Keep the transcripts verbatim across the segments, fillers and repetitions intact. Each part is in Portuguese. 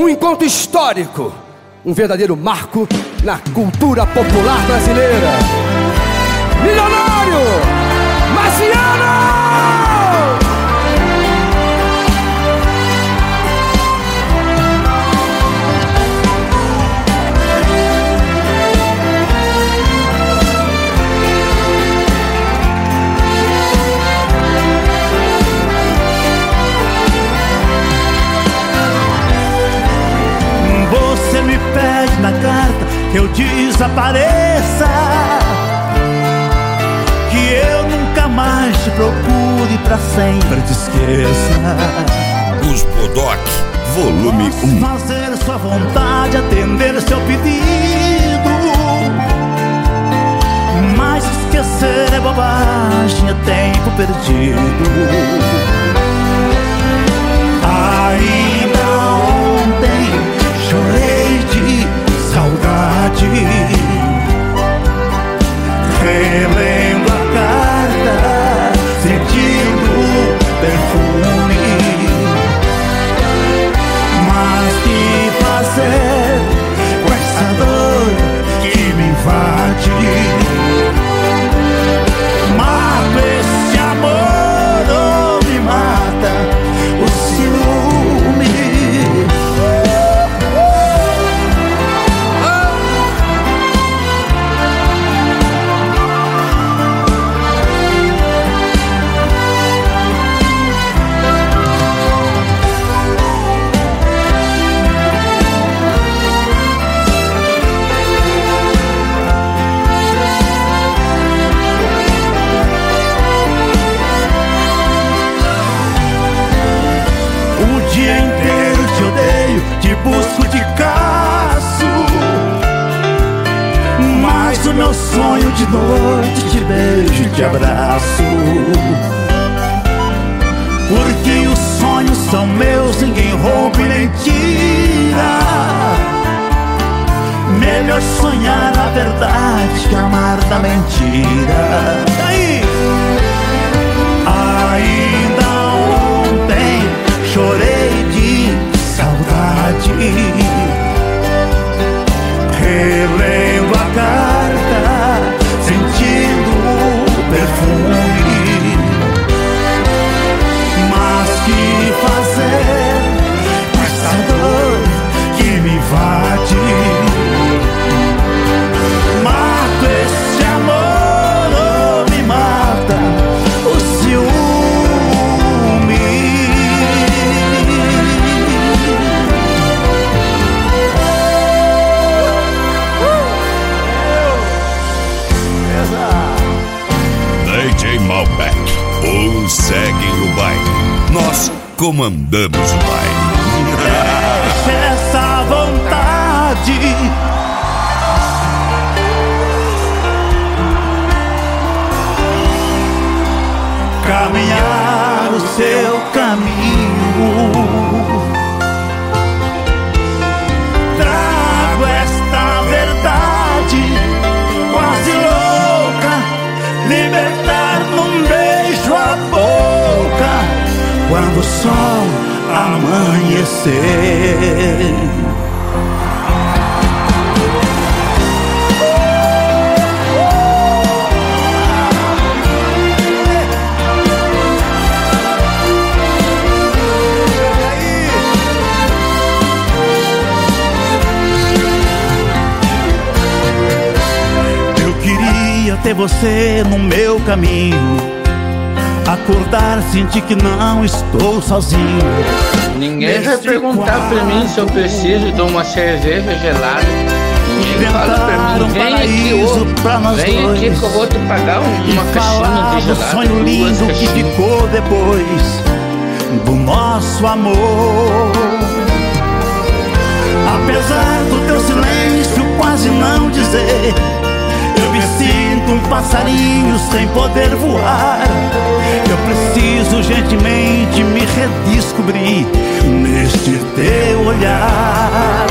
Um encontro histórico, um verdadeiro marco na cultura popular brasileira. Milionário Marciano! Você me pede na carta que eu desapareça, que eu nunca mais te procure, pra sempre te esqueça. Os Bodoc, volume um. Posso fazer sua vontade, atender seu pedido, mas esquecer é bobagem, é tempo perdido. Ainda ontem chorei de saudade, relendo a carta, sentindo o perfume. Mas que fazer com essa dor que me invade? Mato esse amor ou me mata o ciúme? O dia inteiro te odeio, te busco, te caço, mas o meu sonho de noite te beijo, te abraço. Porque os sonhos são meus, ninguém rouba e nem tira. Melhor sonhar a verdade que amar da mentira. Aí, ainda ontem chorei de saudade, relendo a carta, sentindo o perfume. Mas que fazer com essa dor que me invade? Mato esse amor ou me mata o ciúme? D J Malbec, um segue o baile. Nós comandamos o baile. Deixa essa vontade caminhar o seu caminho. Trago esta verdade quase louca, libertar num beijo a boca quando o sol amanhecer. Eu queria ter você no meu caminho, acordar, sentir que não estou sozinho. Ninguém vai perguntar pra mim se eu preciso de uma cerveja gelada. Ninguém fala pra mim, vem aqui, ô, vem aqui que eu vou te pagar uma caixinha de gelado. O sonho lindo que ficou depois do nosso amor. Apesar do teu silêncio quase não dizer, eu me sinto um passarinho sem poder voar. Eu preciso gentilmente me redescobrir neste teu olhar.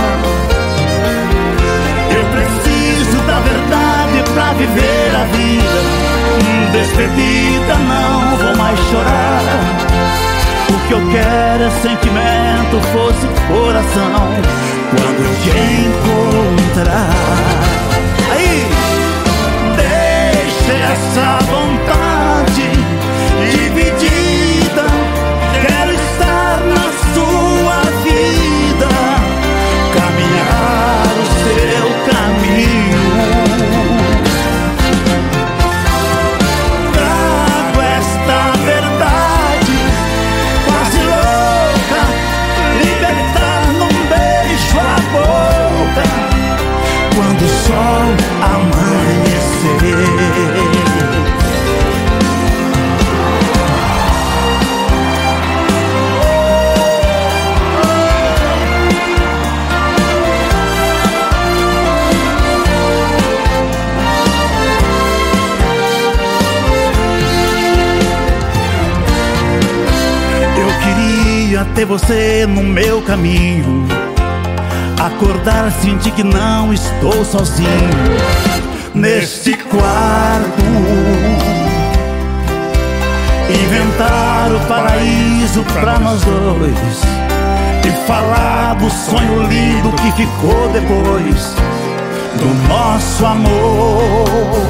Eu preciso da verdade pra viver a vida. Despedida, não vou mais chorar. O que eu quero quero é sentimento, fosse coração. Quando eu te encontrar, aí, deixa essa vontade dividida. Quero estar na sua vida, caminhar o seu caminho. Trago esta verdade quase louca, libertar num beijo a boca, quando o sol amanhecer. Ter você no meu caminho, acordar, sentir que não estou sozinho neste quarto, inventar o paraíso pra nós dois e falar do sonho lindo que ficou depois do nosso amor.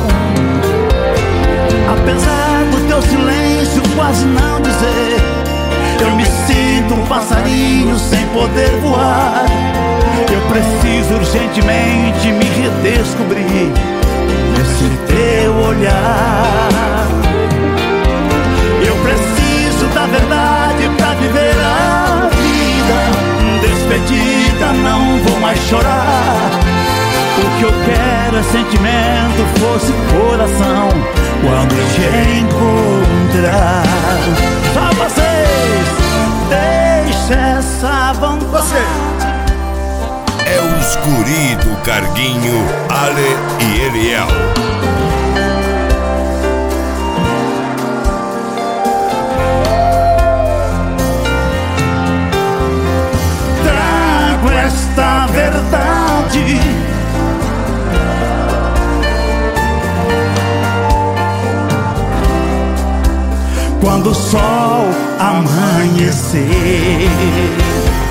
Apesar do teu silêncio quase não dizer, eu me sinto um passarinho sem poder voar. Eu preciso urgentemente me redescobrir nesse teu olhar. Eu preciso da verdade pra viver a vida. Despedida, não vou mais chorar. O que eu quero é sentimento, fosse coração. Quando eu te encontrar, só vocês, deixa essa vontade. É o Escuri do Carguinho, Ale e Eliel. Trago esta verdade quando o sol amanhecer.